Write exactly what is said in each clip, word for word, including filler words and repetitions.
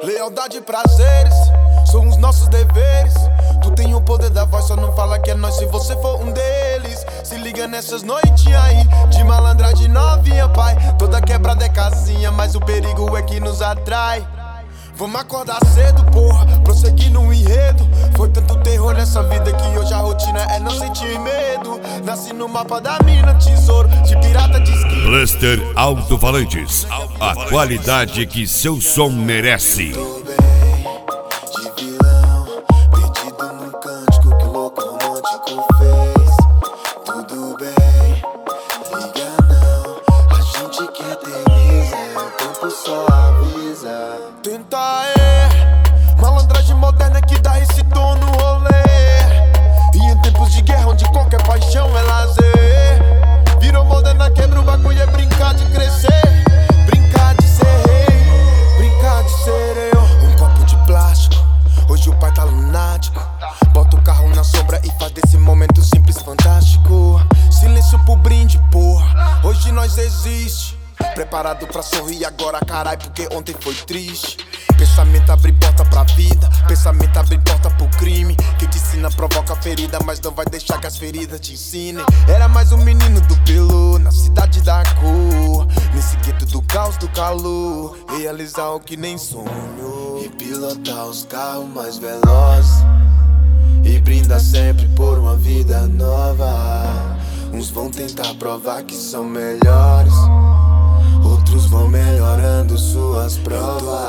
Lealdade e prazeres são os nossos deveres. Tu tem o poder da voz, só não fala que é nós se você for um deles. Se liga nessas noites aí, de malandragem novinha, pai. Toda quebrada é casinha, mas o perigo é que nos atrai. Vamos acordar cedo, porra, prosseguir no enredo. Foi tanto terror nessa vida que hoje a rotina é não sentir medo. Nasci no mapa da mina, tesouro de pirata de esquina. Blaster Alto-Falantes, a qualidade que seu som merece. Tô bem, de vilão, perdido num cântico que o louco romântico fez. Tudo bem, liga não, a gente que eterniza, o tempo só avisa. Tenta é, malandragem moderna que dá esse tom no rolê. E em tempos de guerra onde qualquer paixão é lazer, virou moderna, quebra o bagulho, é brincar de crescer. Brincar de ser rei, brincar de ser eu. Um copo de plástico, hoje o pai tá lunático. Bota o carro na sombra e faz desse momento simples fantástico. Silêncio pro brinde, porra, hoje nós existe. Preparado pra sorrir agora, carai, porque ontem foi triste. Pensamento abre porta pra vida, pensamento abre porta pro crime. Quem te ensina provoca ferida, mas não vai deixar que as feridas te ensinem. Era mais um menino do Pelo, na cidade da cor, nesse gueto do caos do calor. Realizar o que nem sonho e pilotar os carros mais velozes. E brinda sempre por uma vida nova. Uns vão tentar provar que são melhores, outros vão melhorando suas provas.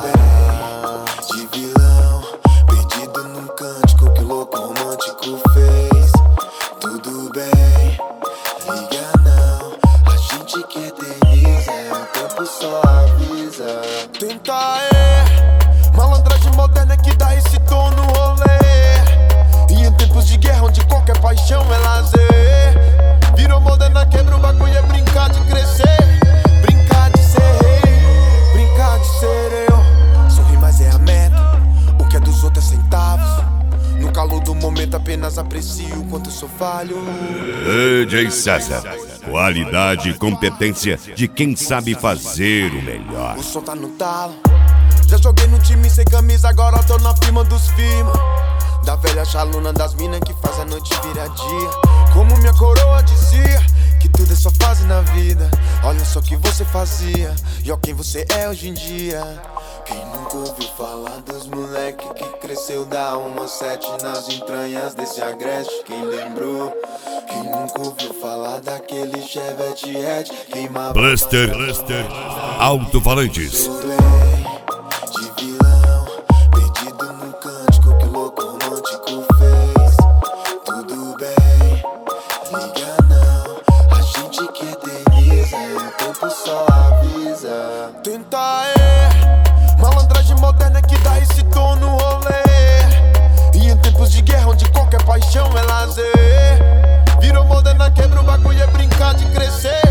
De vilão, perdido num cântico que o louco romântico fez. Tudo bem, liga não, a gente que eterniza, o tempo só avisa. Tenta é, malandragem moderna que dá esse tom no rolê. E em tempos de guerra onde qualquer paixão é lazer, virou moderna, quebra o bagulho, é brincar de crescer. Brincar de ser rei, brincar de ser eu. Sorrir, mas é a meta, o que é dos outros é centavos. No calor do momento apenas aprecio o quanto eu sou falho. D J César, qualidade e competência de quem sabe fazer o melhor. O som tá no talo, já joguei no time sem camisa, agora tô na firma dos firma. Da velha chaluna das minas que faz a noite virar dia. Como minha coroa dizia, que tudo é só fase na vida. Olha só o que você fazia e ó quem você é hoje em dia. Quem nunca ouviu falar dos moleque que cresceu da uma sete nas entranhas desse agreste? Quem lembrou? Quem nunca ouviu falar daquele Chevette Red queimava Blaster Alto-Falantes. De vilão, perdido num cântico que o louco romântico fez. Tudo bem, liga não, a gente que eterniza, o tempo só avisa. Tenta é, malandragem moderna que dá esse tom no rolê. E em tempos de guerra onde qualquer paixão é lazer, virou moderna, quebra o bagulho, é brincar de crescer.